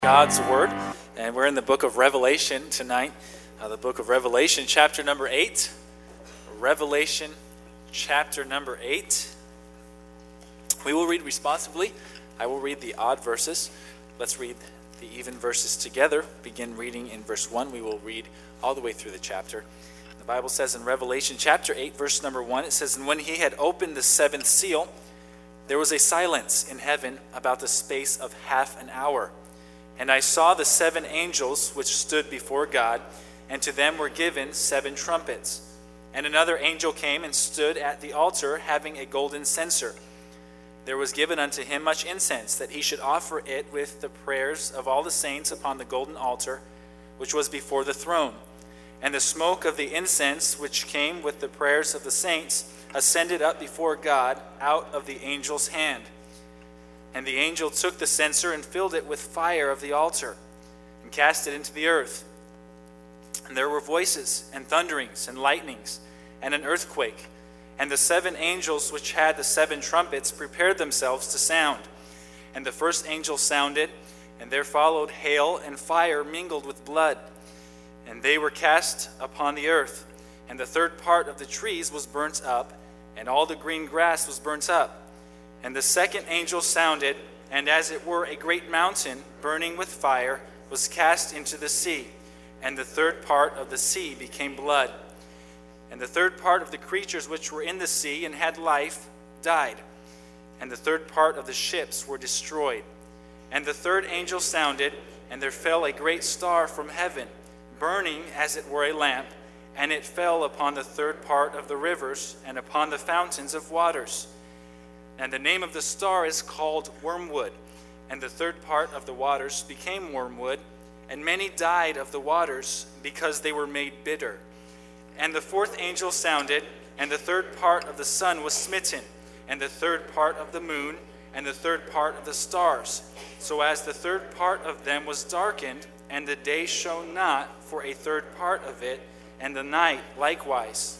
God's Word, and we're in the book of Revelation tonight. The book of Revelation, chapter number 8. Revelation, chapter number 8. We will read responsibly. I will read the odd verses. Let's read the even verses together. Begin reading in verse 1. We will read all the way through the chapter. The Bible says in Revelation, chapter 8, verse number 1, it says, "And when he had opened the seventh seal, there was a silence in heaven about the space of half an hour. And I saw the seven angels which stood before God, and to them were given seven trumpets. And another angel came and stood at the altar, having a golden censer. There was given unto him much incense, that he should offer it with the prayers of all the saints upon the golden altar, which was before the throne. And the smoke of the incense, which came with the prayers of the saints, ascended up before God out of the angel's hand. And the angel took the censer and filled it with fire of the altar, and cast it into the earth. And there were voices, and thunderings, and lightnings, and an earthquake. And the seven angels which had the seven trumpets prepared themselves to sound. And the first angel sounded, and there followed hail and fire mingled with blood. And they were cast upon the earth. And the third part of the trees was burnt up, and all the green grass was burnt up. And the second angel sounded, and as it were a great mountain burning with fire was cast into the sea. And the third part of the sea became blood. And the third part of the creatures which were in the sea and had life died. And the third part of the ships were destroyed. And the third angel sounded, and there fell a great star from heaven, burning as it were a lamp, and it fell upon the third part of the rivers and upon the fountains of waters. And the name of the star is called Wormwood. And the third part of the waters became wormwood, and many died of the waters because they were made bitter. And the fourth angel sounded, and the third part of the sun was smitten, and the third part of the moon, and the third part of the stars, so as the third part of them was darkened, and the day shone not for a third part of it, and the night likewise.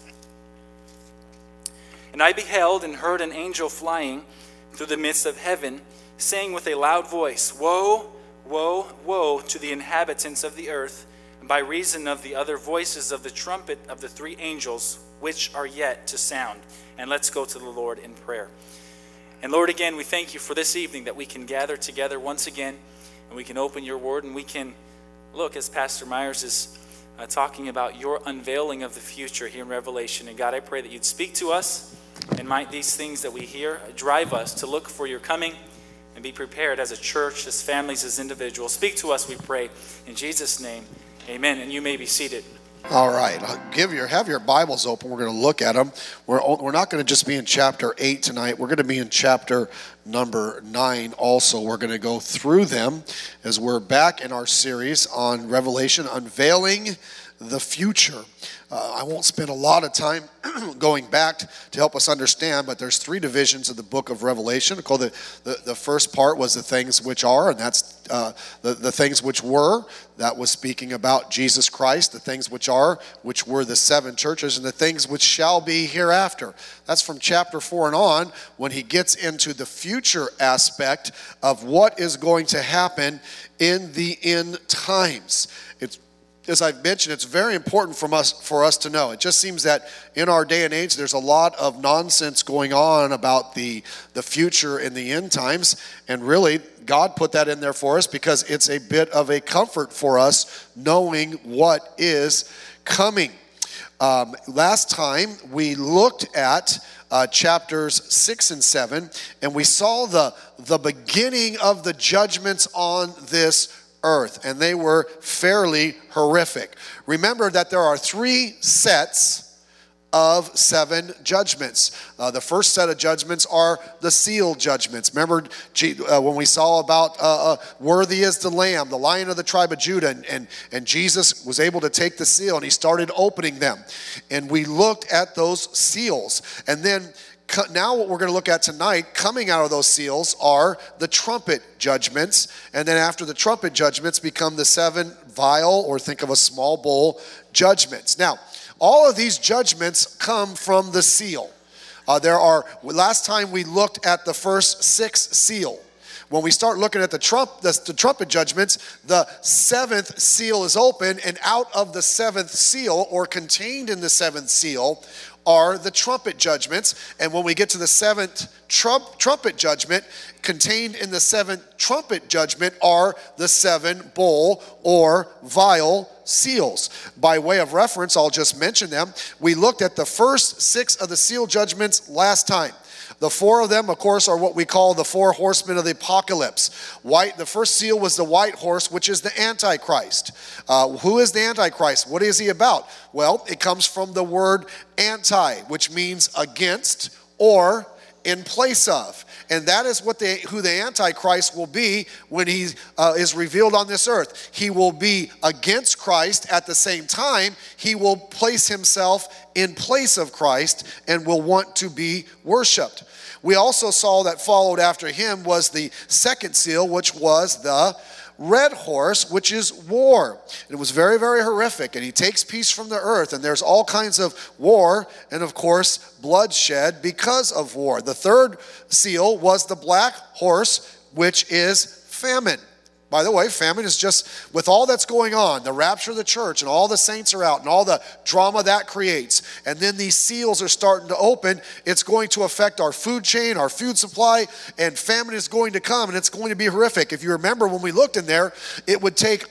And I beheld and heard an angel flying through the midst of heaven, saying with a loud voice, Woe, woe, woe to the inhabitants of the earth, by reason of the other voices of the trumpet of the three angels, which are yet to sound. And let's go to the Lord in prayer. And Lord, again, we thank you for this evening that we can gather together once again, and we can open your word, and we can look, as Pastor Myers is talking about your unveiling of the future here in Revelation. And God, I pray that you'd speak to us, and might these things that we hear drive us to look for your coming and be prepared as a church, as families, as individuals. Speak to us, we pray. In Jesus' name, amen. And you may be seated. All right. Have your Bibles open. We're going to look at them. We're not going to just be in chapter 8 tonight. We're going to be in chapter number 9 also. We're going to go through them as we're back in our series on Revelation, Unveiling the Future. I won't spend a lot of time going back to help us understand, but there's three divisions of the book of Revelation. The first part was the things which are, and that's the things which were. That was speaking about Jesus Christ. The things which are, which were the seven churches, and the things which shall be hereafter. That's from chapter 4 and on, when he gets into the future aspect of what is going to happen in the end times. As I've mentioned, it's very important for us to know. It just seems that in our day and age, there's a lot of nonsense going on about the future in the end times. And really, God put that in there for us because it's a bit of a comfort for us knowing what is coming. Last time, we looked at chapters 6 and 7, and we saw the beginning of the judgments on this earth, and they were fairly horrific. Remember that there are three sets of seven judgments. The first set of judgments are the seal judgments. Remember when we saw about worthy is the Lamb, the Lion of the tribe of Judah, and Jesus was able to take the seal and he started opening them. And we looked at those seals. And then now what we're going to look at tonight, coming out of those seals, are the trumpet judgments. And then after the trumpet judgments become the seven vial, or think of a small bowl, judgments. Now, all of these judgments come from the seal. Last time we looked at the first 6 seal. when we start looking at the trumpet judgments, the seventh seal is open, and out of the seventh seal, or contained in the seventh seal, are the trumpet judgments. And when we get to the seventh trumpet judgment, contained in the seventh trumpet judgment are the seven bowl or vial seals. By way of reference, I'll just mention them. We looked at the first 6 of the seal judgments last time. The 4 of them, of course, are what we call the 4 horsemen of the apocalypse. The first seal was the white horse, which is the Antichrist. Who is the Antichrist? What is he about? Well, it comes from the word anti, which means against or in place of. And that is who the Antichrist will be when he is revealed on this earth. He will be against Christ. At the same time, he will place himself in place of Christ and will want to be worshiped. We also saw that followed after him was the second seal, which was the red horse, which is war. And it was very, very horrific. And he takes peace from the earth. And there's all kinds of war and, of course, bloodshed because of war. The third seal was the black horse, which is famine. By the way, famine is just, with all that's going on, the rapture of the church and all the saints are out and all the drama that creates, and then these seals are starting to open, it's going to affect our food chain, our food supply, and famine is going to come, and it's going to be horrific. If you remember when we looked in there, it would take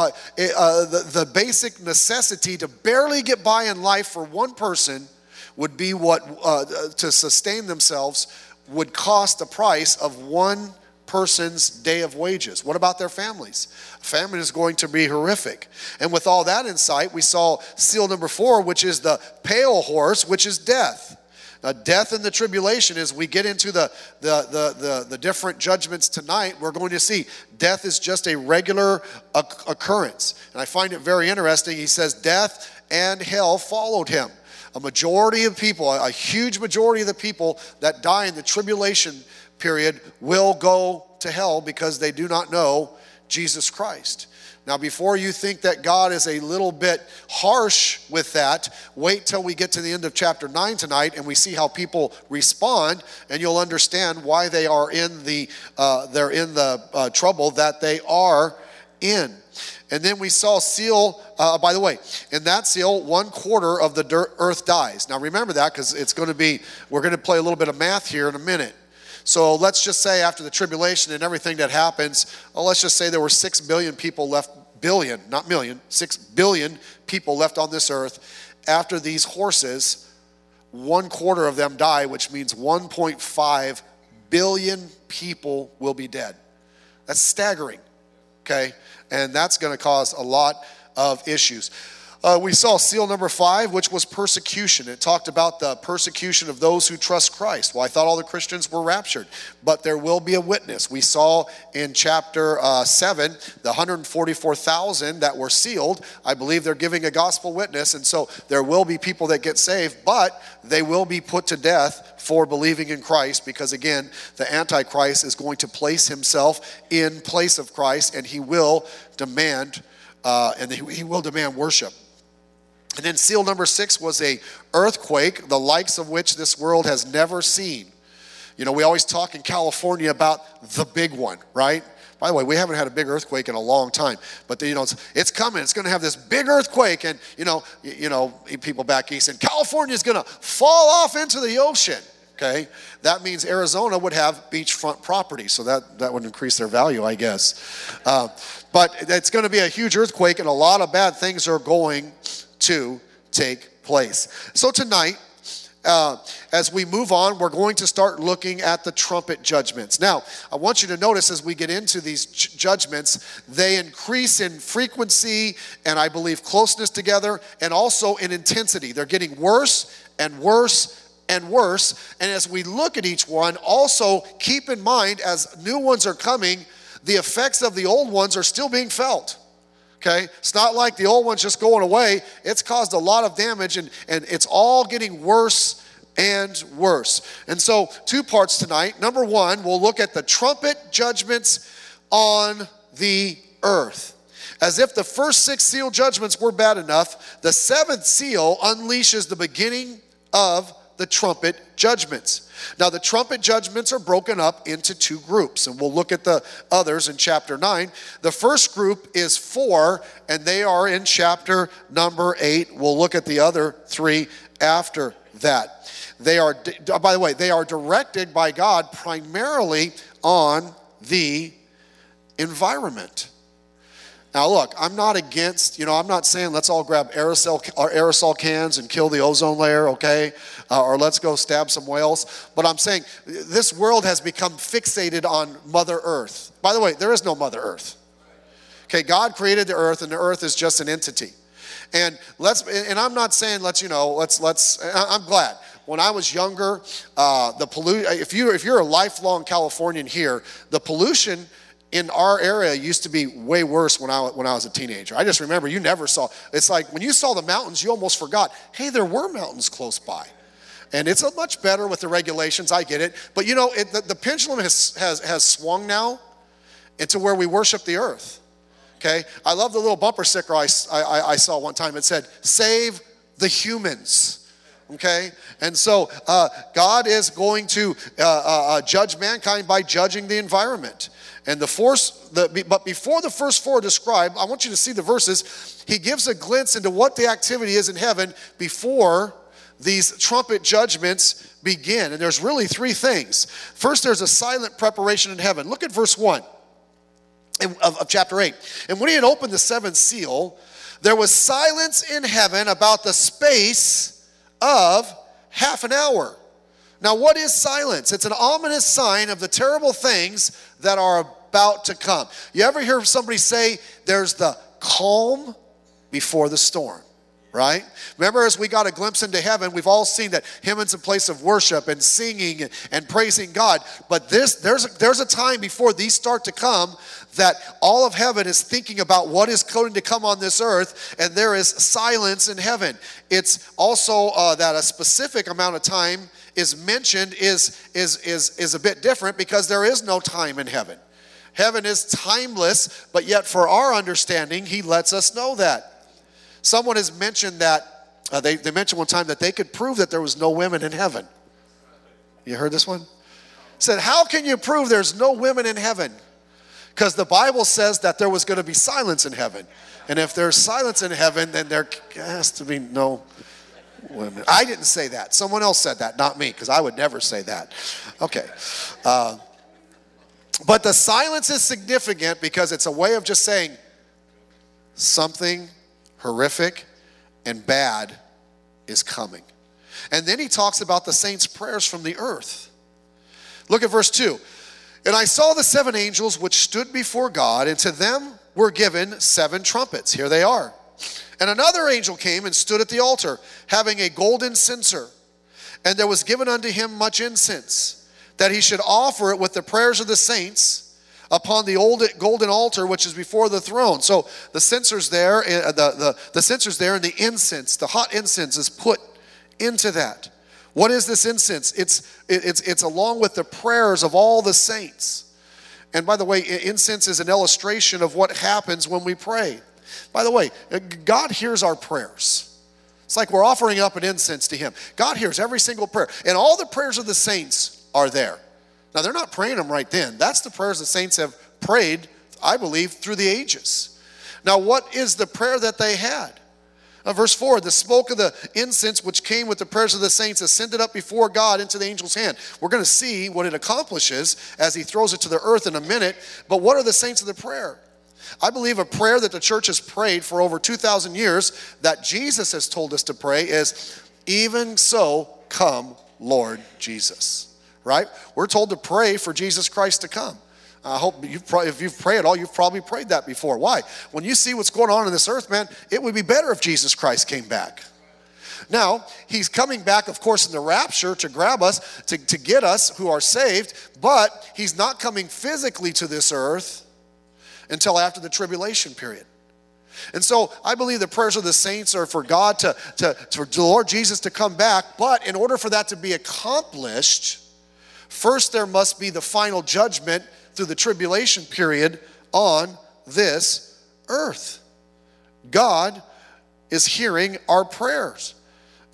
the basic necessity to barely get by in life for one person would be what, to sustain themselves, would cost the price of one person's day of wages. What about their families? Famine is going to be horrific. And with all that in sight, we saw seal number 4, which is the pale horse, which is death. Now, death and the tribulation, as we get into the different judgments tonight, we're going to see death is just a regular occurrence. And I find it very interesting. He says death and hell followed him. A majority of people, a huge majority of the people that die in the tribulation period will go to hell because they do not know Jesus Christ. Now, before you think that God is a little bit harsh with that, wait till we get to the end of chapter 9 tonight and we see how people respond, and you'll understand why they are in the trouble that they are in. And then we saw seal, by the way, in that seal, 1/4 of the earth dies. Now remember that, because we're going to play a little bit of math here in a minute. So let's just say after the tribulation and everything that happens, let's just say there were 6 billion people left, billion, not million, 6 billion people left on this earth. After these horses, 1/4 of them die, which means 1.5 billion people will be dead. That's staggering, okay? And that's going to cause a lot of issues. We saw seal number 5, which was persecution. It talked about the persecution of those who trust Christ. Well, I thought all the Christians were raptured, but there will be a witness. We saw in chapter 7, the 144,000 that were sealed. I believe they're giving a gospel witness, and so there will be people that get saved, but they will be put to death for believing in Christ, because again, the Antichrist is going to place himself in place of Christ, and he will demand worship. And then seal number 6 was a earthquake, the likes of which this world has never seen. You know, we always talk in California about the big one, right? By the way, we haven't had a big earthquake in a long time, but it's coming. It's going to have this big earthquake, and you know, people back east, and California is going to fall off into the ocean. Okay, that means Arizona would have beachfront property, so that would increase their value, I guess. But it's going to be a huge earthquake, and a lot of bad things are going to take place. So tonight, as we move on, we're going to start looking at the trumpet judgments. Now, I want you to notice as we get into these judgments, they increase in frequency and I believe closeness together, and also in intensity. They're getting worse and worse and worse. And as we look at each one, also keep in mind, as new ones are coming, the effects of the old ones are still being felt. Okay, it's not like the old one's just going away. It's caused a lot of damage, and it's all getting worse and worse. And so 2 parts tonight. Number 1, we'll look at the trumpet judgments on the earth. As if the first 6 seal judgments were bad enough, the 7th seal unleashes the beginning of the trumpet judgments. Now, the trumpet judgments are broken up into two groups, and we'll look at the others in chapter 9. The first group is 4, and they are in chapter number 8. We'll look at the other 3 after that. They are, by the way, they are directed by God primarily on the environment. Now look, I'm not against, I'm not saying let's all grab aerosol cans and kill the ozone layer, okay? Or let's go stab some whales. But I'm saying this world has become fixated on Mother Earth. By the way, there is no Mother Earth. Okay, God created the earth, and the earth is just an entity. And I'm not saying I'm glad. When I was younger, if you're a lifelong Californian here, the pollution in our area used to be way worse when I was a teenager. I just remember you never saw. It's like when you saw the mountains, you almost forgot. Hey, there were mountains close by, and it's a much better with the regulations. I get it, but the pendulum has swung now into where we worship the earth. Okay, I love the little bumper sticker I saw one time. It said, "Save the humans." Okay, and so God is going to judge mankind by judging the environment. And but before the first 4 describe, I want you to see the verses. He gives a glimpse into what the activity is in heaven before these trumpet judgments begin. And there's really 3 things. First, there's a silent preparation in heaven. Look at verse 1 of chapter 8. And when he had opened the 7th seal, there was silence in heaven about the space of half an hour. Now, what is silence? It's an ominous sign of the terrible things that are about to come. You ever hear somebody say, there's the calm before the storm, right? Remember, as we got a glimpse into heaven, we've all seen that heaven's a place of worship and singing and praising God. But there's a time before these start to come that all of heaven is thinking about what is going to come on this earth, and there is silence in heaven. It's also that a specific amount of time is mentioned is a bit different because there is no time in heaven. Heaven is timeless, but yet for our understanding, he lets us know that. Someone has mentioned that, they mentioned one time that they could prove that there was no women in heaven. You heard this one? Said, how can you prove there's no women in heaven? Because the Bible says that there was going to be silence in heaven. And if there's silence in heaven, then there has to be no women. I didn't say that. Someone else said that, not me, because I would never say that. Okay. But the silence is significant because it's a way of just saying something horrific and bad is coming. And then he talks about the saints' prayers from the earth. Look at verse 2. And I saw the 7 angels which stood before God, and to them were given 7 trumpets. Here they are. And another angel came and stood at the altar, having a golden censer. And there was given unto him much incense, that he should offer it with the prayers of the saints upon the old golden altar which is before the throne. So the censer's there, the censer's there, and the incense, the hot incense, is put into that. What is this incense? It's along with the prayers of all the saints. And by the way, incense is an illustration of what happens when we pray. By the way, God hears our prayers. It's like we're offering up an incense to him. God hears every single prayer. And all the prayers of the saints are there. Now, they're not praying them right then. That's the prayers the saints have prayed, I believe, through the ages. Now, what is the prayer that they had? Verse 4, the smoke of the incense which came with the prayers of the saints ascended up before God into the angel's hand. We're going to see what it accomplishes as he throws it to the earth in a minute. But what are the saints of the prayer? I believe a prayer that the church has prayed for over 2,000 years that Jesus has told us to pray is, even so, come, Lord Jesus. Right? We're told to pray for Jesus Christ to come. I hope if you've prayed at all, you've probably prayed that before. Why? When you see what's going on in this earth, man, it would be better if Jesus Christ came back. Now, he's coming back, of course, in the rapture to grab us, to get us who are saved, but he's not coming physically to this earth until after the tribulation period. And so I believe the prayers of the saints are for God for the Lord Jesus to come back, but in order for that to be accomplished, first there must be the final judgment through the tribulation period on this earth. God is hearing our prayers.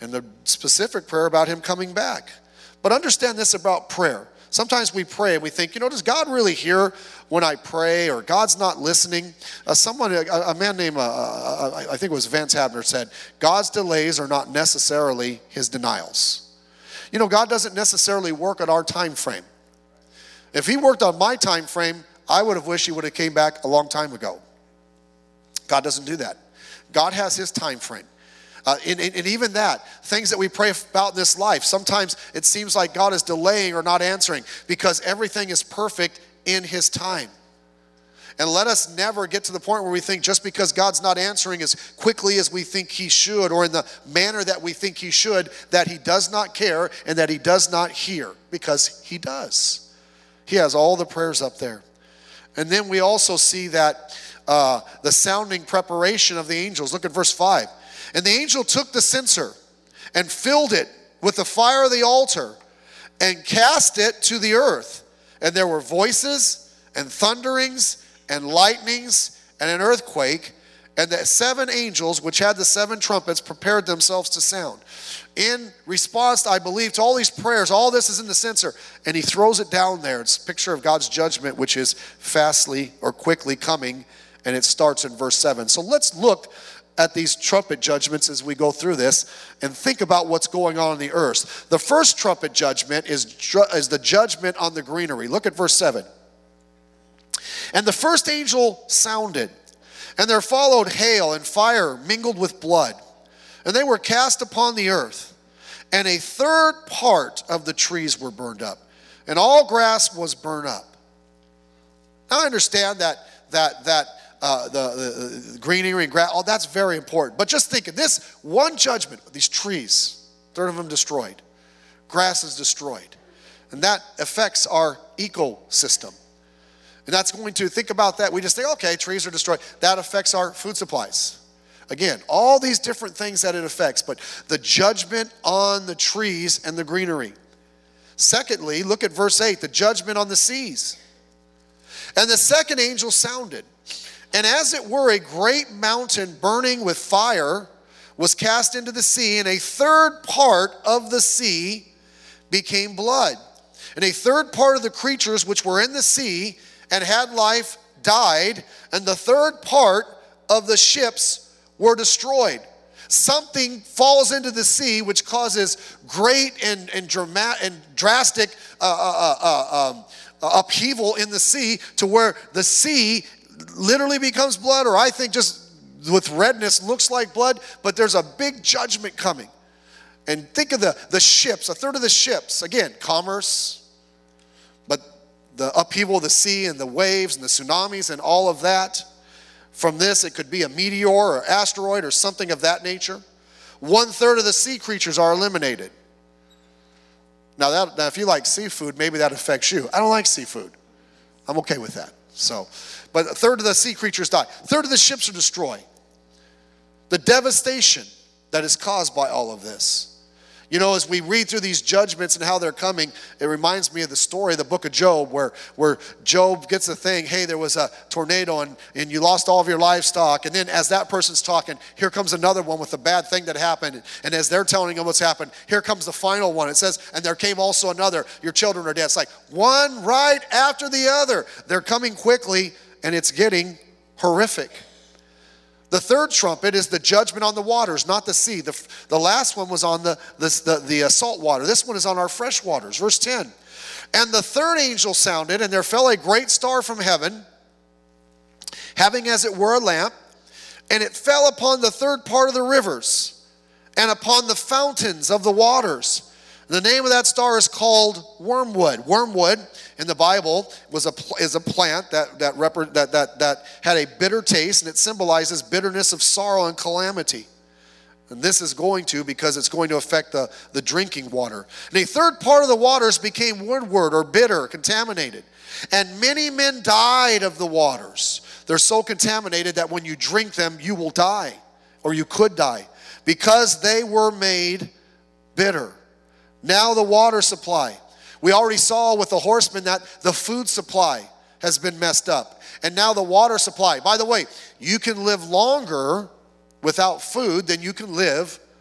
and the specific prayer about him coming back. But understand this about prayer. Sometimes we pray and we think, does God really hear when I pray, or God's not listening? A man named, I think it was Vance Havner, said, God's delays are not necessarily his denials. God doesn't necessarily work at our time frame. If he worked on my time frame, I would have wished he would have came back a long time ago. God doesn't do that. God has his time frame. And even that, things that we pray about in this life, sometimes it seems like God is delaying or not answering because everything is perfect in his time. And let us never get to the point where we think just because God's not answering as quickly as we think he should, or in the manner that we think he should, that he does not care and that he does not hear, because he does. He has all the prayers up there. And then we also see that the sounding preparation of the angels. Look at verse 5. And the angel took the censer and filled it with the fire of the altar and cast it to the earth. And there were voices and thunderings and lightnings and an earthquake. And the 7 angels, which had the 7 trumpets, prepared themselves to sound. In response, I believe, to all these prayers, all this is in the censer. And he throws it down there. It's a picture of God's judgment, which is fastly or quickly coming. And it starts in verse 7. So let's look at these trumpet judgments as we go through this and think about what's going on the earth. The first trumpet judgment is the judgment on the greenery. Look at verse 7. And the first angel sounded, and there followed hail and fire mingled with blood, and they were cast upon the earth, and a third part of the trees were burned up, and all grass was burned up. Now I understand that the greenery and grass, all that's very important. But just think of this one judgment, these trees, a third of them destroyed. Grass is destroyed. And that affects our ecosystem. And that's going to, think about that. We just think, okay, trees are destroyed. That affects our food supplies. Again, all these different things that it affects, but the judgment on the trees and the greenery. Secondly, look at verse 8, the judgment on the seas. And the second angel sounded, and as it were, a great mountain burning with fire was cast into the sea, and a third part of the sea became blood. And a third part of the creatures which were in the sea and had life died, and the third part of the ships were destroyed. Something falls into the sea which causes great and drastic upheaval in the sea, to where the sea literally becomes blood, or I think just with redness looks like blood, but there's a big judgment coming. And think of the ships, a third of the ships, again, commerce, but the upheaval of the sea and the waves and the tsunamis and all of that. From this, it could be a meteor or asteroid or something of that nature. 1/3 of the sea creatures are eliminated. Now, if you like seafood, maybe that affects you. I don't like seafood. I'm okay with that. But 1/3 of the sea creatures die. 1/3 of the ships are destroyed. The devastation that is caused by all of this. As we read through these judgments and how they're coming, it reminds me of the story of the book of Job, where Job gets a thing, hey, there was a tornado and you lost all of your livestock. And then as that person's talking, here comes another one with a bad thing that happened. And as they're telling him what's happened, here comes the final one. It says, and there came also another, your children are dead. It's like one right after the other. They're coming quickly, and it's getting horrific. The third trumpet is the judgment on the waters, not the sea. The last one was on the salt water. This one is on our fresh waters. Verse 10. And the third angel sounded, and there fell a great star from heaven, having as it were a lamp, and it fell upon the third part of the rivers, and upon the fountains of the waters. The name of that star is called wormwood. Wormwood in the Bible is a plant that had a bitter taste, and it symbolizes bitterness of sorrow and calamity. And this is because it's going to affect the drinking water. And a third part of the waters became wormwood, or bitter, contaminated. And many men died of the waters. They're so contaminated that when you drink them, you will die, or you could die, because they were made bitter. Now the water supply. We already saw with the horsemen that the food supply has been messed up. And now the water supply. By the way, you can live longer without food than you can live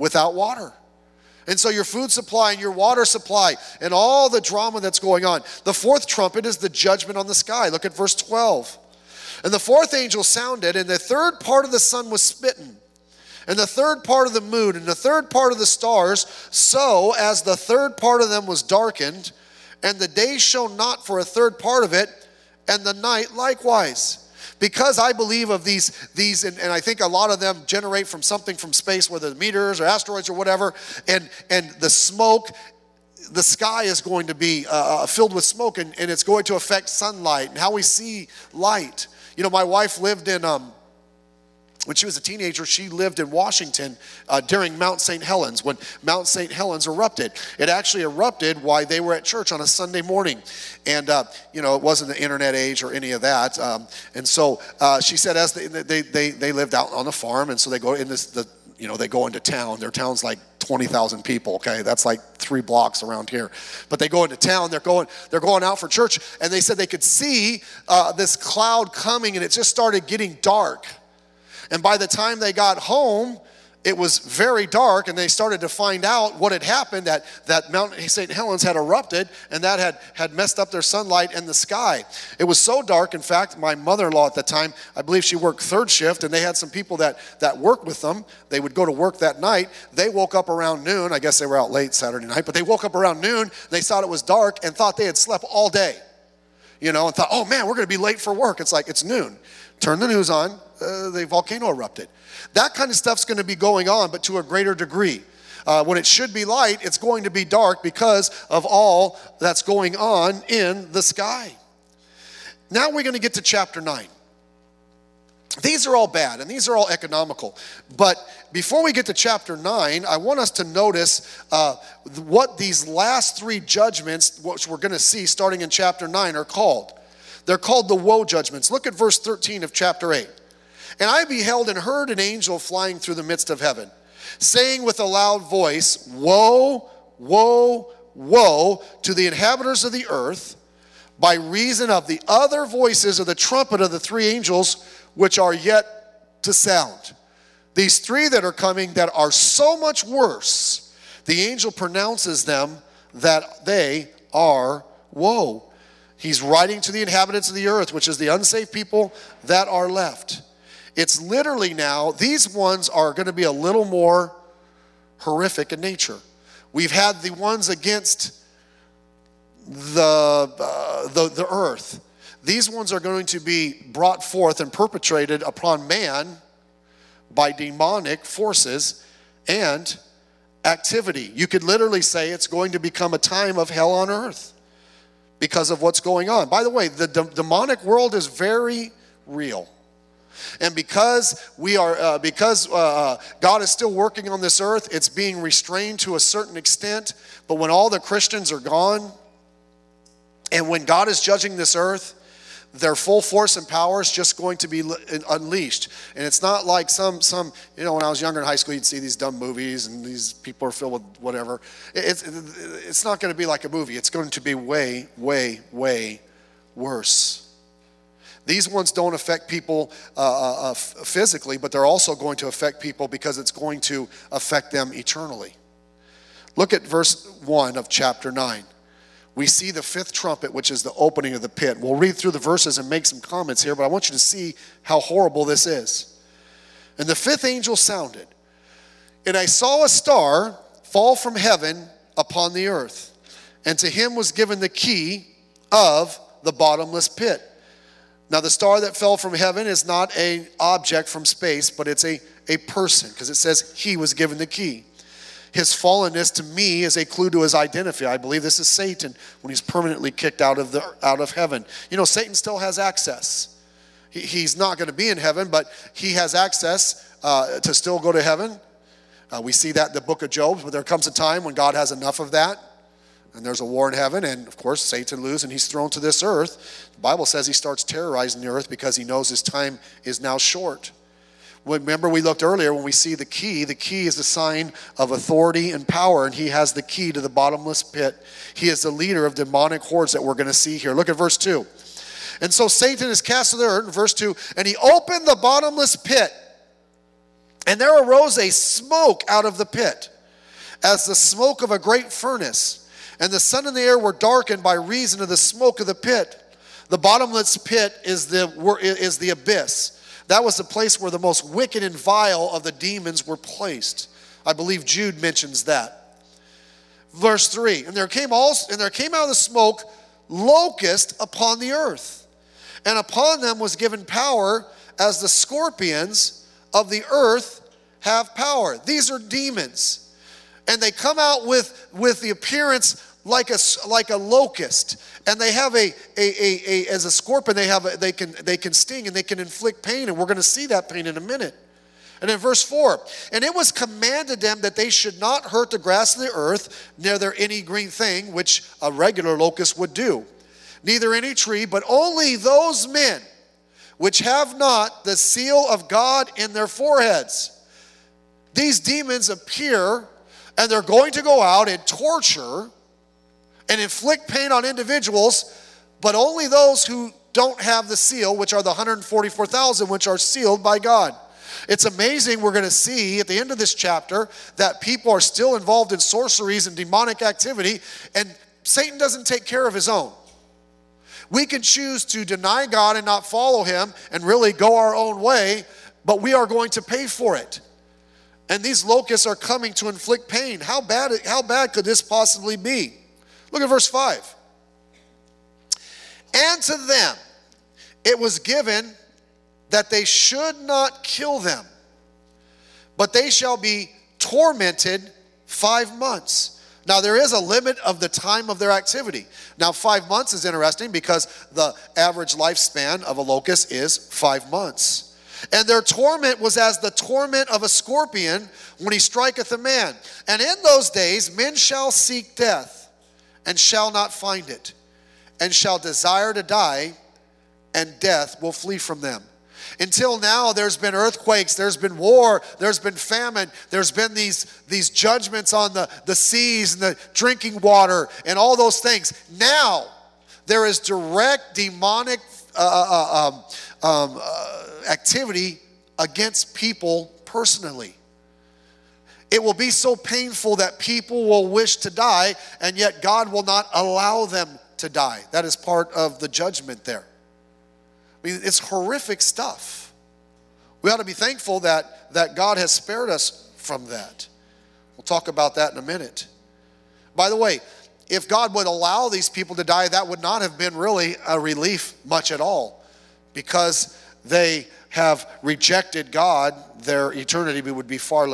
without water. And so your food supply and your water supply and all the drama that's going on. The fourth trumpet is the judgment on the sky. Look at verse 12. And the fourth angel sounded, and the third part of the sun was smitten, and the third part of the moon, and the third part of the stars, so as the third part of them was darkened, and the day shone not for a third part of it, and the night likewise. Because I believe of these and I think a lot of them generate from something from space, whether the meteors or asteroids or whatever, and the smoke, the sky is going to be filled with smoke, and it's going to affect sunlight and how we see light. You know, my wife lived in, when she was a teenager, she lived in Washington during Mount St. Helens, when Mount St. Helens erupted. It actually erupted while they were at church on a Sunday morning. And, you know, it wasn't the internet age or any of that. And so she said as they lived out on the farm, and so they go in they go into town. Their town's like 20,000 people, okay? That's like 3 blocks around here. But they go into town, they're going out for church, and they said they could see this cloud coming, and it just started getting dark. And by the time they got home, it was very dark, and they started to find out what had happened, that Mount St. Helens had erupted, and that had messed up their sunlight in the sky. It was so dark, in fact, my mother-in-law at the time, I believe she worked third shift, and they had some people that worked with them. They would go to work that night. They woke up around noon. I guess they were out late Saturday night, but they woke up around noon. They saw it was dark and thought they had slept all day, and thought, oh man, we're going to be late for work. It's like, it's noon. Turn the news on. The volcano erupted. That kind of stuff's going to be going on, but to a greater degree. When it should be light, it's going to be dark because of all that's going on in the sky. Now we're going to get to chapter 9. These are all bad, and these are all economical. But before we get to chapter 9, I want us to notice what these last 3 judgments, which we're going to see starting in chapter 9, are called. They're called the woe judgments. Look at verse 13 of chapter 8. And I beheld and heard an angel flying through the midst of heaven, saying with a loud voice, Woe, woe, woe to the inhabitants of the earth, by reason of the other voices of the trumpet of the 3 angels which are yet to sound. These 3 that are coming that are so much worse, the angel pronounces them that they are woe. He's writing to the inhabitants of the earth, which is the unsaved people that are left. It's literally now, these ones are going to be a little more horrific in nature. We've had the ones against the earth. These ones are going to be brought forth and perpetrated upon man by demonic forces and activity. You could literally say it's going to become a time of hell on earth because of what's going on. By the way, the demonic world is very real. And because God is still working on this earth, it's being restrained to a certain extent. But when all the Christians are gone, and when God is judging this earth, their full force and power is just going to be unleashed. And it's not like some when I was younger in high school, you'd see these dumb movies and these people are filled with whatever. It's not going to be like a movie. It's going to be way, way, way worse. These ones don't affect people physically, but they're also going to affect people because it's going to affect them eternally. Look at verse 1 of chapter 9. We see the 5th trumpet, which is the opening of the pit. We'll read through the verses and make some comments here, but I want you to see how horrible this is. And the 5th angel sounded, and I saw a star fall from heaven upon the earth, and to him was given the key of the bottomless pit. Now, the star that fell from heaven is not an object from space, but it's a person, because it says he was given the key. His fallenness to me is a clue to his identity. I believe this is Satan when he's permanently kicked out of heaven. Satan still has access. He's not going to be in heaven, but he has access to still go to heaven. We see that in the book of Job, but there comes a time when God has enough of that. And there's a war in heaven, and of course Satan loses, and he's thrown to this earth. The Bible says he starts terrorizing the earth because he knows his time is now short. Remember, we looked earlier when we see the key is a sign of authority and power, and he has the key to the bottomless pit. He is the leader of demonic hordes that we're going to see here. Look at verse 2. And so Satan is cast to the earth, in verse 2, and he opened the bottomless pit And there arose a smoke out of the pit, as the smoke of a great furnace. And the sun and the air were darkened by reason of the smoke of the pit. The bottomless pit is the abyss. That was the place where the most wicked and vile of the demons were placed. I believe Jude mentions that. Verse 3, and there came out of the smoke locust upon the earth, and upon them was given power as the scorpions of the earth have power. These are demons, and they come out with the appearance like a locust, and they have as a scorpion they can sting and they can inflict pain, and we're going to see that pain in a minute. And in verse 4, and it was commanded them that they should not hurt the grass of the earth, neither any green thing, which a regular locust would do, neither any tree, but only those men which have not the seal of God in their foreheads. These demons appear, and they're going to go out and torture and inflict pain on individuals, but only those who don't have the seal, which are the 144,000, which are sealed by God. It's amazing. We're going to see at the end of this chapter that people are still involved in sorceries and demonic activity, and Satan doesn't take care of his own. We can choose to deny God and not follow him and really go our own way, but we are going to pay for it. And these locusts are coming to inflict pain. How bad could this possibly be? Look at verse 5. And to them it was given that they should not kill them, but they shall be tormented 5 months. Now, there is a limit of the time of their activity. Now, 5 months is interesting because the average lifespan of a locust is 5 months. And their torment was as the torment of a scorpion when he striketh a man. And in those days men shall seek death, and shall not find it, and shall desire to die, and death will flee from them. Until now, there's been earthquakes, there's been war, there's been famine, there's been these judgments on the seas and the drinking water and all those things. Now, there is direct demonic activity against people personally. It will be so painful that people will wish to die, and yet God will not allow them to die. That is part of the judgment there. I mean, it's horrific stuff. We ought to be thankful that God has spared us from that. We'll talk about that in a minute. By the way, if God would allow these people to die, that would not have been really a relief much at all, because they have rejected God. Their eternity would be far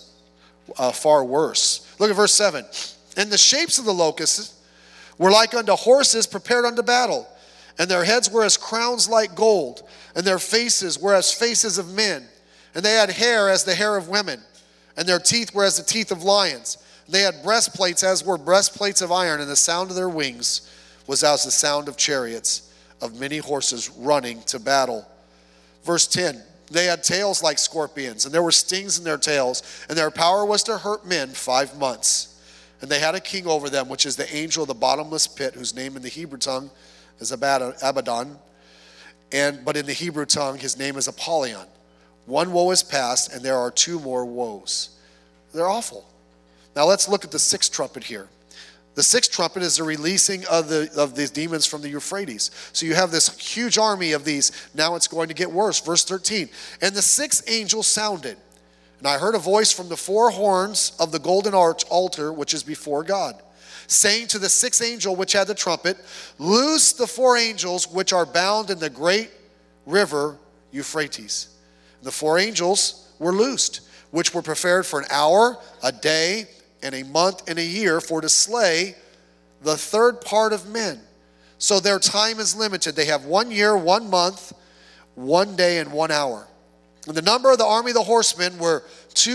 worse. Look at verse 7. And the shapes of the locusts were like unto horses prepared unto battle. And their heads were as crowns like gold, and their faces were as faces of men. And they had hair as the hair of women, and their teeth were as the teeth of lions. And they had breastplates as were breastplates of iron, and the sound of their wings was as the sound of chariots, of many horses running to battle. Verse 10, they had tails like scorpions, and there were stings in their tails, and their power was to hurt men 5 months. And they had a king over them, which is the angel of the bottomless pit, whose name in the Hebrew tongue is Abaddon, but in the Hebrew tongue his name is Apollyon. One woe is past, and there are 2 more woes. They're awful. Now let's look at the 6th trumpet here. The 6th trumpet is the releasing of these demons from the Euphrates. So you have this huge army of these. Now it's going to get worse. Verse 13. And the 6th angel sounded, and I heard a voice from the 4 horns of the golden altar which is before God, saying to the 6th angel which had the trumpet, loose the 4 angels which are bound in the great river Euphrates. And the 4 angels were loosed, which were prepared for an hour, a day, and a month, and a year, for to slay the 3rd part of men. So their time is limited. They have 1 year, 1 month, 1 day, and 1 hour. And the number of the army of the horsemen were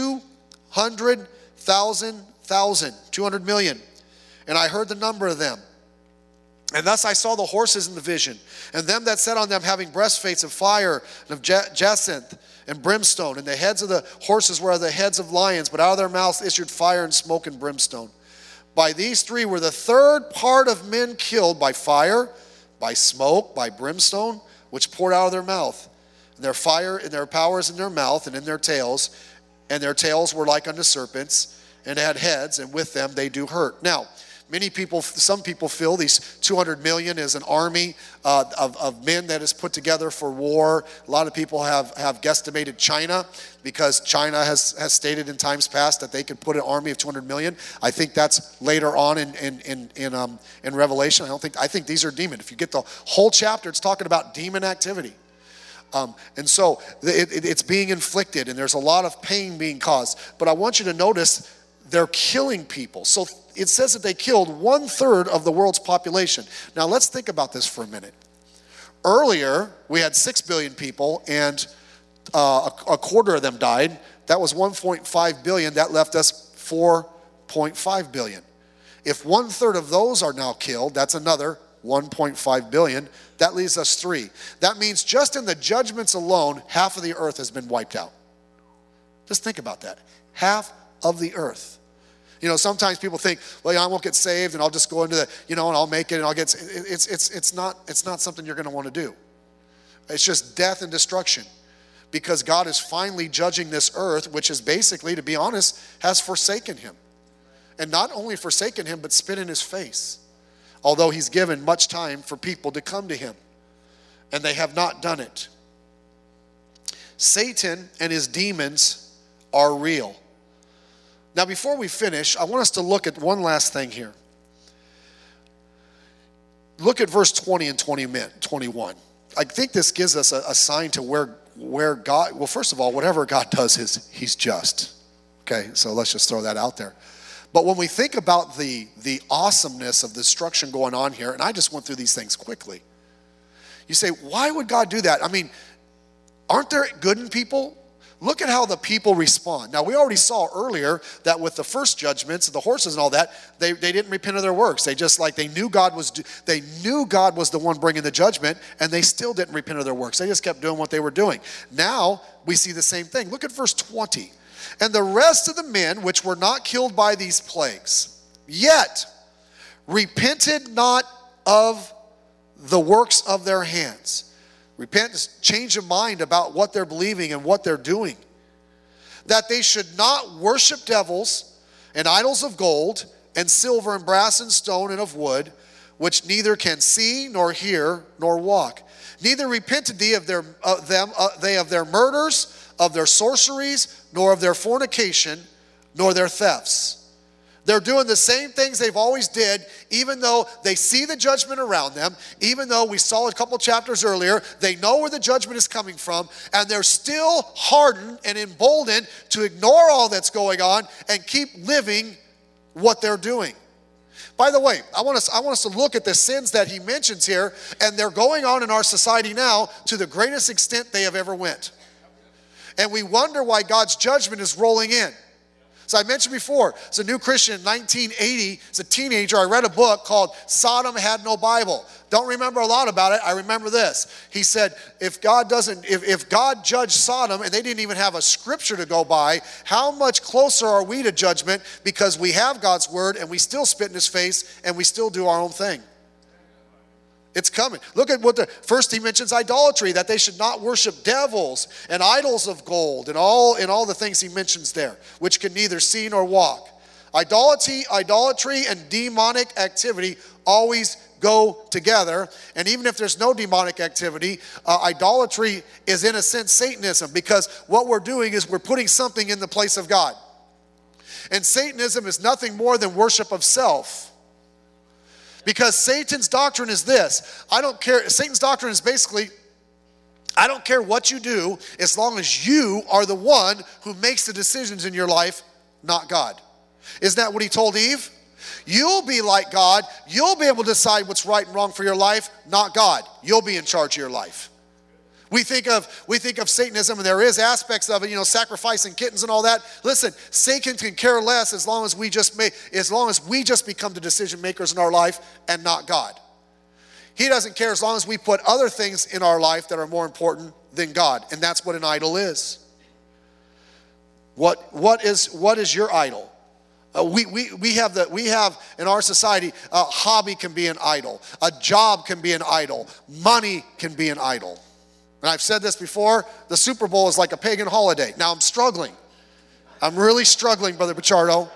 200 million. And I heard the number of them. And thus I saw the horses in the vision, and them that sat on them having breastplates of fire and of jacinth and brimstone. And the heads of the horses were the heads of lions, but out of their mouths issued fire and smoke and brimstone. By these 3 were the 3rd part of men killed by fire, by smoke, by brimstone, which poured out of their mouth. And their fire and their powers in their mouth and in their tails, and their tails were like unto serpents, and had heads, and with them they do hurt. Now, some people feel these 200 million is an army of men that is put together for war. A lot of people have guesstimated China, because China has stated in times past that they could put an army of 200 million. I think that's later on in Revelation. I think these are demon. If you get the whole chapter, it's talking about demon activity. And so it's being inflicted, and there's a lot of pain being caused. But I want you to notice they're killing people. So it says that they killed 1/3 of the world's population. Now let's think about this for a minute. Earlier, we had 6 billion people, and a quarter of them died. That was 1.5 billion. That left us 4.5 billion. If 1/3 of those are now killed, that's another 1.5 billion. That leaves us 3. That means just in the judgments alone, half of the earth has been wiped out. Just think about that. Half of the earth. You know, sometimes people think, well, I won't get saved, and I'll just go into the, and I'll make it, and I'll get. It's not something you're going to want to do. It's just death and destruction, because God is finally judging this earth, which is basically, to be honest, has forsaken him, and not only forsaken him, but spit in his face. Although he's given much time for people to come to him, and they have not done it. Satan and his demons are real. Now, before we finish, I want us to look at one last thing here. Look at verse 20 and 21. I think this gives us a sign to where God, well, first of all, whatever God does, he's just. Okay, so let's just throw that out there. But when we think about the awesomeness of the destruction going on here, and I just went through these things quickly. You say, why would God do that? I mean, aren't there good in people? Look at how the people respond. Now, we already saw earlier that with the first judgments, the horses and all that, they didn't repent of their works. They knew God was the one bringing the judgment, and they still didn't repent of their works. They just kept doing what they were doing. Now, we see the same thing. Look at verse 20. And the rest of the men which were not killed by these plagues, yet repented not of the works of their hands. Repent, change of mind about what they're believing and what they're doing. That they should not worship devils and idols of gold and silver and brass and stone and of wood, which neither can see nor hear nor walk. Neither repented they of their murders, of their sorceries, nor of their fornication, nor their thefts. They're doing the same things they've always did, even though they see the judgment around them, even though we saw a couple chapters earlier, they know where the judgment is coming from, and they're still hardened and emboldened to ignore all that's going on and keep living what they're doing. By the way, I want us to look at the sins that he mentions here, and they're going on in our society now to the greatest extent they have ever went. And we wonder why God's judgment is rolling in. So I mentioned before, as a new Christian in 1980, as a teenager, I read a book called Sodom Had No Bible. Don't remember a lot about it. I remember this. He said, if God judged Sodom and they didn't even have a scripture to go by, how much closer are we to judgment because we have God's word and we still spit in his face and we still do our own thing? It's coming. Look at first he mentions idolatry, that they should not worship devils and idols of gold and all the things he mentions there, which can neither see nor walk. Idolatry and demonic activity always go together. And even if there's no demonic activity, idolatry is in a sense Satanism, because what we're doing is we're putting something in the place of God. And Satanism is nothing more than worship of self. Because Satan's doctrine is this. Satan's doctrine is basically, I don't care what you do as long as you are the one who makes the decisions in your life, not God. Isn't that what he told Eve? You'll be like God. You'll be able to decide what's right and wrong for your life, not God. You'll be in charge of your life. We think of Satanism, and there is aspects of it, sacrificing kittens and all that. Listen, Satan can care less as long as we just become the decision makers in our life and not God. He doesn't care as long as we put other things in our life that are more important than God, and that's what an idol is. What is your idol? We have in our society, a hobby can be an idol, a job can be an idol, money can be an idol. And I've said this before, the Super Bowl is like a pagan holiday. Now I'm struggling. I'm really struggling, Brother Pichardo.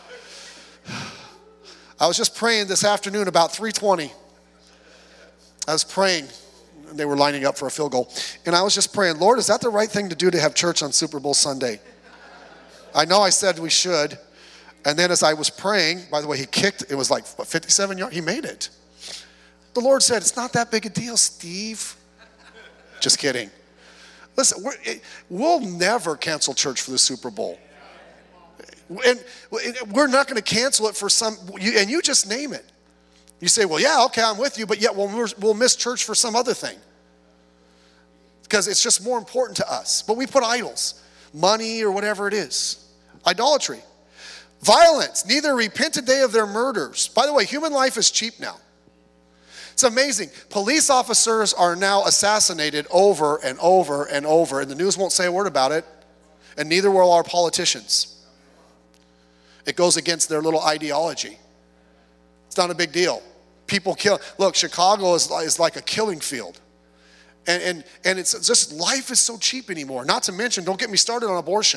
I was just praying this afternoon about 3:20. I was praying. They were lining up for a field goal. And I was just praying, Lord, is that the right thing to do to have church on Super Bowl Sunday? I know I said we should. And then as I was praying, by the way, he kicked, it was like 57 yards. He made it. The Lord said, it's not that big a deal, Steve. Just kidding. Listen, we'll never cancel church for the Super Bowl. And we're not going to cancel it for and you just name it. You say, well, yeah, okay, I'm with you, but yet we'll miss church for some other thing. Because it's just more important to us. But we put idols, money or whatever it is. Idolatry. Violence, neither repented they of their murders. By the way, human life is cheap now. It's amazing. Police officers are now assassinated over and over and over, and the news won't say a word about it, and neither will our politicians. It goes against their little ideology. It's not a big deal. People kill. Look, Chicago is like a killing field. And it's just, life is so cheap anymore. Not to mention, don't get me started on abortion.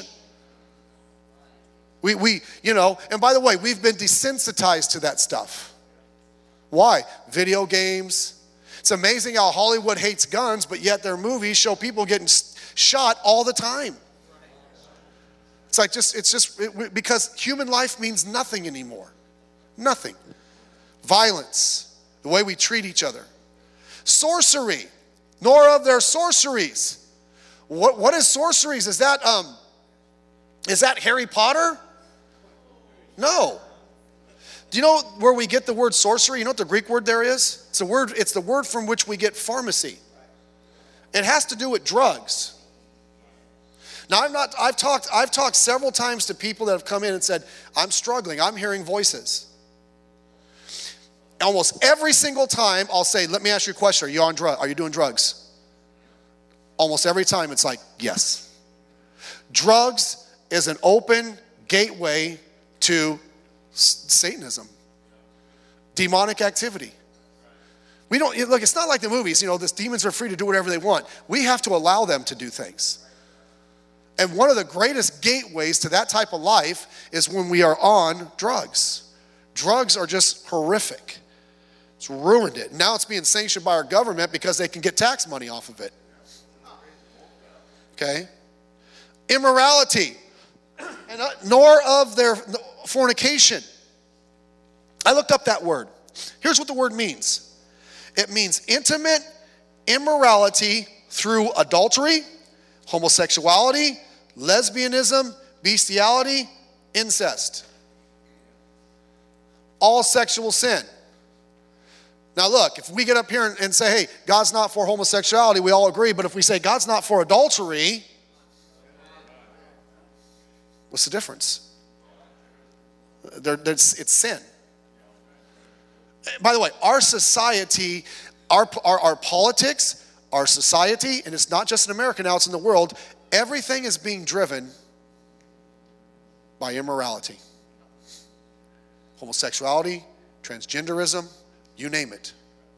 We and by the way, we've been desensitized to that stuff. Why? Video games. It's amazing how Hollywood hates guns, but yet their movies show people getting shot all the time. It's like because human life means nothing anymore. Nothing. Violence, the way we treat each other. Sorcery, nor of their sorceries. What is sorceries? Is that Harry Potter? No. Do you know where we get the word sorcery? You know what the Greek word there is? It's the word from which we get pharmacy. It has to do with drugs. Now I've talked several times to people that have come in and said, I'm struggling, I'm hearing voices. Almost every single time I'll say, let me ask you a question, are you doing drugs? Almost every time it's like, yes. Drugs is an open gateway to Satanism, demonic activity. We don't look. It's not like the movies. These demons are free to do whatever they want. We have to allow them to do things. And one of the greatest gateways to that type of life is when we are on drugs. Drugs are just horrific. It's ruined it. Now it's being sanctioned by our government because they can get tax money off of it. Okay? Immorality, and nor of their fornication. I looked up that word. Here's what the word means. It means intimate immorality through adultery, homosexuality, lesbianism, bestiality, incest. All sexual sin. Now look, if we get up here and say, hey, God's not for homosexuality, we all agree, but if we say God's not for adultery, what's the difference? It's sin. By the way, our society, our politics, our society, and it's not just in America now, it's in the world, everything is being driven by immorality. Homosexuality, transgenderism, you name it.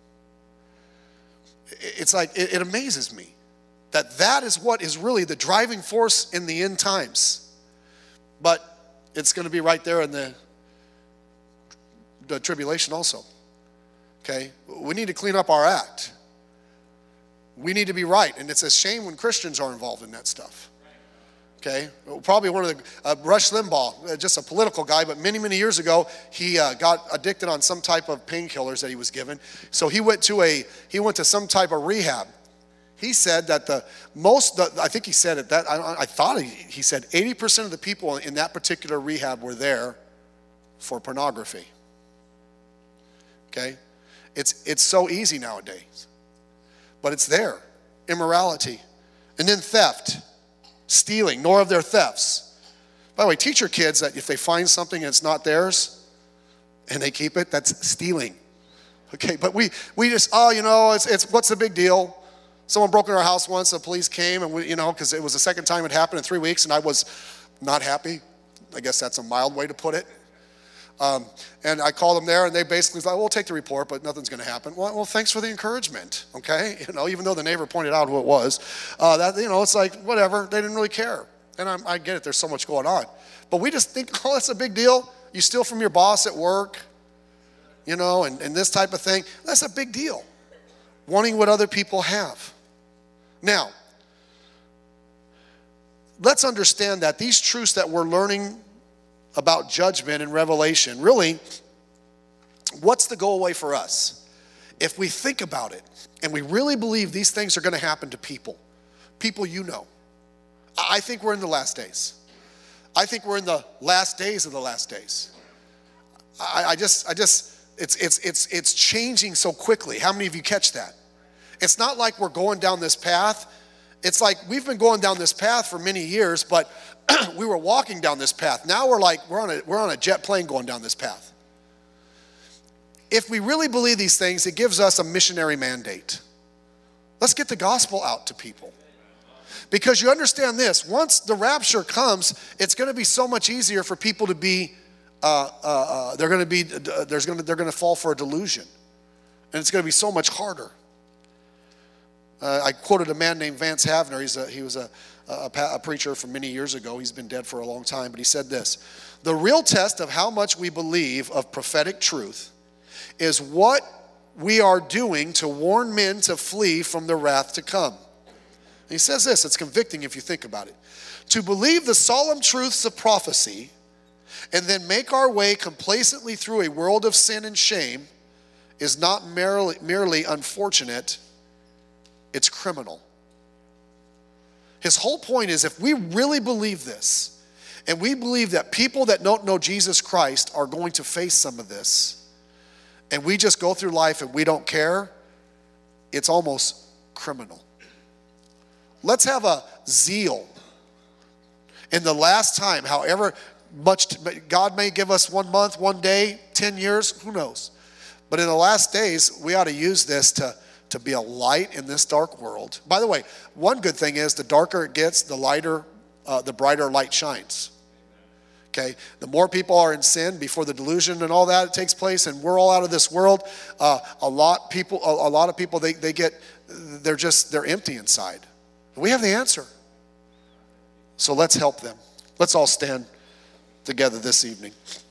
It's like, it amazes me that is what is really the driving force in the end times. But it's going to be right there in the tribulation also. Okay? We need to clean up our act. We need to be right. And it's a shame when Christians are involved in that stuff. Okay? Probably one of the, Rush Limbaugh, just a political guy, but many, many years ago, he got addicted on some type of painkillers that he was given. So he went to some type of rehab. He said that I think he said it, he said 80% of the people in that particular rehab were there for pornography. Okay? It's so easy nowadays. But it's there. Immorality. And then theft. Stealing, nor of their thefts. By the way, teach your kids that if they find something and it's not theirs and they keep it, that's stealing. Okay, but we just, it's what's the big deal? Someone broke in our house once, the police came, and because it was the second time it happened in 3 weeks, and I was not happy. I guess that's a mild way to put it. And I called them there, and they basically said, we'll take the report, but nothing's going to happen. Well, thanks for the encouragement, okay? Even though the neighbor pointed out who it was. It's like, whatever, they didn't really care. And I get it, there's so much going on. But we just think, oh, that's a big deal. You steal from your boss at work, and this type of thing. That's a big deal. Wanting what other people have. Now, let's understand that these truths that we're learning about judgment and Revelation, really, what's the go-away for us? If we think about it, and we really believe these things are going to happen to people you know. I think we're in the last days. I think we're in the last days of the last days. It's changing so quickly. How many of you catch that? It's not like we're going down this path. It's like we've been going down this path for many years, but we were walking down this path. Now we're on a jet plane going down this path. If we really believe these things, it gives us a missionary mandate. Let's get the gospel out to people. Because you understand this, once the rapture comes, it's going to be so much easier for people to be, they're going to fall for a delusion. And it's going to be so much harder. I quoted a man named Vance Havner. He was a preacher from many years ago. He's been dead for a long time, but he said this: the real test of how much we believe of prophetic truth is what we are doing to warn men to flee from the wrath to come. He says this, it's convicting if you think about it. To believe the solemn truths of prophecy and then make our way complacently through a world of sin and shame is not merely unfortunate, it's criminal. His whole point is, if we really believe this, and we believe that people that don't know Jesus Christ are going to face some of this, and we just go through life and we don't care, it's almost criminal. Let's have a zeal in the last time, however much God may give us 1 month, 1 day, 10 years, who knows. But in the last days, we ought to use this to be a light in this dark world. By the way, one good thing is the darker it gets, the brighter light shines. Okay, the more people are in sin before the delusion and all that takes place, and we're all out of this world. A lot of people they're empty inside. We have the answer. So let's help them. Let's all stand together this evening.